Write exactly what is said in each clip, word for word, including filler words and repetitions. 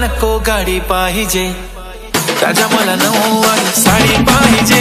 नको गाडी पाहिजे, राजा मला नऊवारी साडी पाहिजे.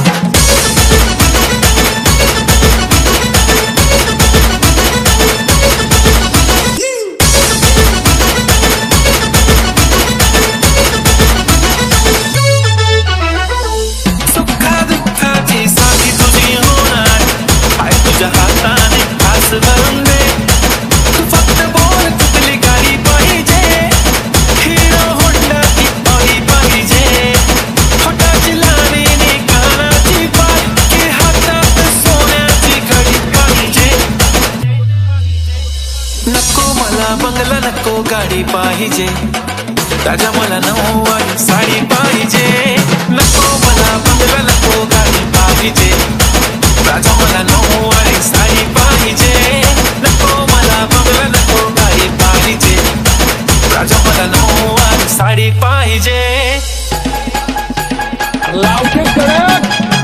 सुखा दुःखाची साथी तुझी होणार, हाय तुझ्या हाताने खास भरून दे. तू फक्त बोल कुठली गाडी पाहिजे, हिरो होंडा की ऑडी पाहिजे. होटाची लाली नी कानाची बाळ, की हातात सोन्याची घडी पाहिजे. नको मला बंगला नको गाडी पाहिजे, राजा मला नऊवारी साडी पाहिजे. नको मला बंगला नको गाडी पाहिजे, राजा मला नऊवारी साडी पाहिजे. नको मला बंगला नको गाडी पाहिजे, राजा मला नऊवारी साडी पाहिजे. लावते कडक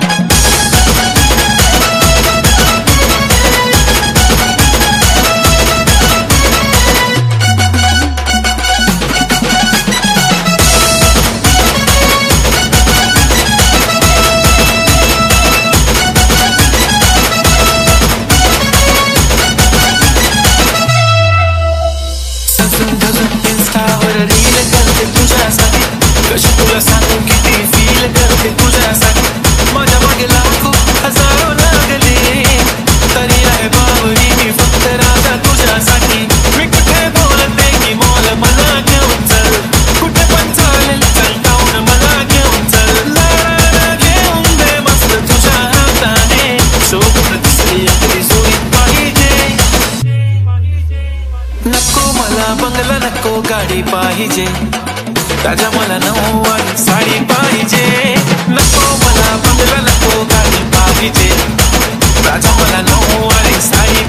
इंस्टावर रील करते तुझ्यासाठी, कशी तुला सांगू किती फील करते तुझ्यासाठी. माझ्या मागे लाखो हजारो लागले, तरी आहे बावरी मी फक्त राजा तुझ्यासाठी. मी कुठे बोलते की मॉल मला घेऊन चल, कुठे पण चालेल चल टाऊन मला घेऊन चल. लाडाला घेऊन दे मस्त तुझ्या हाताने, सोबत दुसरी एकरी जोडी पाहिजे. नको मला बंगला नको गाडी पाहिजे, राजा मला नऊवारी साडी पाहिजे. नको मला बंगला नको गाडी पाहिजे, राजा मला नऊवारी साडी